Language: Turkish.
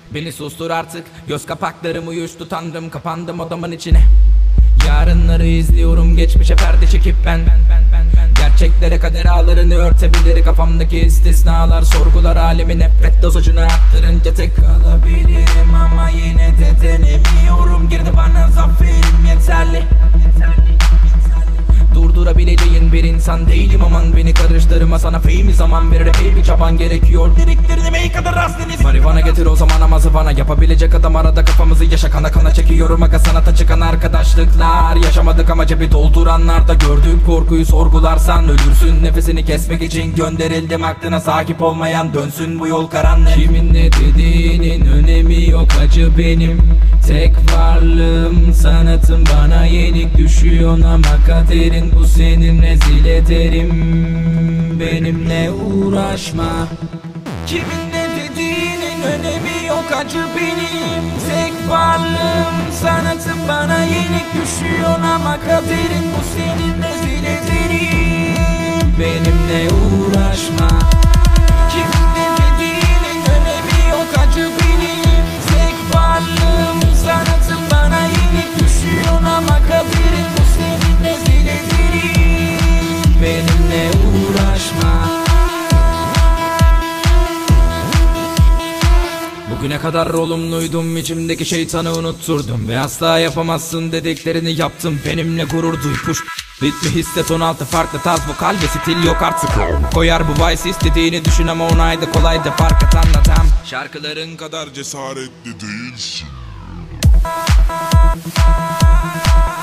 Beni sustur artık, göz kapaklarım uyuştu tanrım, kapandım odamın içine. Yarınları izliyorum geçmişe perde çekip ben gerçeklere kader ağlarını örtebilir kafamdaki istisnalar, sorgular alemi nefret dozajını arttırınca tek kalabilirim. Ama yine de denemiyorum, girdi bana zaferim yeterli. Durdurabileceğin bir insan değilim, aman beni karıştırma, sana feymi zaman verir, epey bir çaban gerekiyor. Dediklerini mey kadar az deniz marifana getir o zaman ama zıvana, yapabilecek adam arada kafamızı yaşa kana kana çekiyorum aga, sanata çıkan arkadaşlıklar. Yaşamadık ama cebi dolduranlar da, gördük korkuyu sorgularsan ölürsün. Nefesini kesmek için gönderildim, aklına sahip olmayan dönsün bu yol karanlık. Kimin ne dediğinin önemi yok, acı benim tek varlığım, sanatım bana yenik düşüyor ama kaderin bu senin, rezil ederim, benimle uğraşma. Kimin ne dediğinin önemi yok, acı benim tek varlığım, sanatım bana yenik düşüyor ama kaderin bu senin, rezil ederim, benimle uğraşma. Kimin ne dediğinin önemi yok, acı benim tek varlığım, sanatım bana yenik düşüyor ama kaderin bu senin, rezil ederim, benimle uğraşma. Bugüne kadar olumluydum, içimdeki şeytanı unutturdum ve asla yapamazsın dediklerini yaptım, benimle gurur duy. Push ritmi hisset, 16 farklı tarz vokal ve stil yok artık. Koyar bu vice istediğini düşün ama onayda kolay da fark et anlatam. Şarkıların kadar cesaretli değilsin.